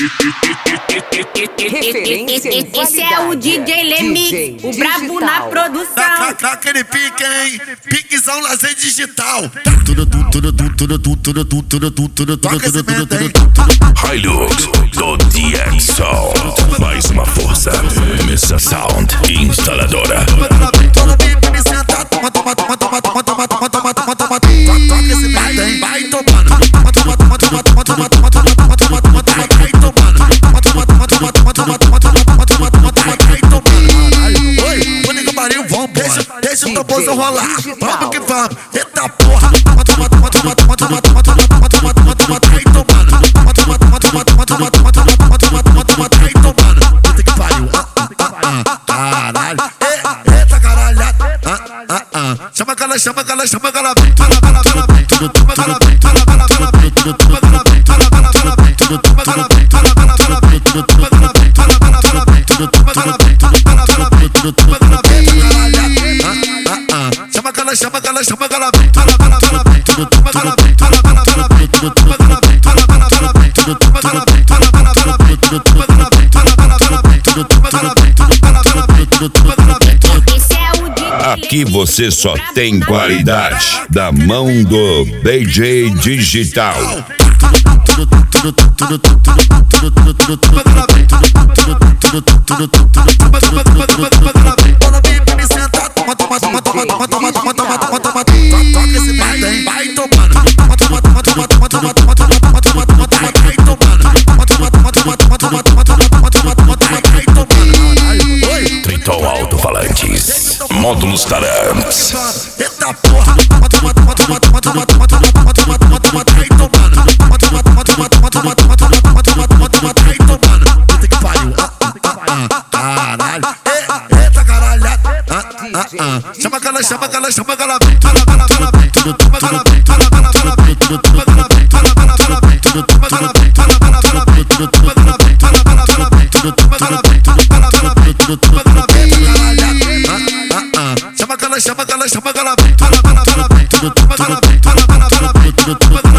Referência em Esse é o DJ Lemix, o brabo na produção. Tá aquele pique, hein? Piquezão lazer digital. Hilux do DXO. Mais uma força. Missa Sound Instaladora. Toma pipa, me senta. Toma, toma, toma, toma, toma, toma, toma, toma, toma, toma. Toca esse merda, hein? Vai tomando. Toma, toma, toma, toma, toma, toma, toma, toma, toma, toma, toma, toma. Vai tomando. Toma, toma, toma, toma, toma, toma, toma, toma, toma, toma, toma, toma. Vai tomando. Oi, puta que pariu, vambora. Deixa o tambozão rolar. Vamos que vamos. Eita porra. Toma, toma, toma, toma, toma, toma, toma, toma, toma, toma, toma. Vai tomando. Toma, toma, toma, toma, toma, toma, toma, toma, toma, toma, toma. Vai tomando. Puta que pariu. Caralho. Eita caralhada. Chama aquela, chama aquela, chama aquela. Chama aquela, chama aquela, chama aquela. Aqui você só tem qualidade da mão do DJ Digital. Vai tomando. Triton Alto-Falantes, módulos Taramps. Eita porra. Puta que pariu. Caralho. Eita caralhada. Chama aquela, chama aquela, chama aquela. Chama aquela, chama aquela, chama aquela.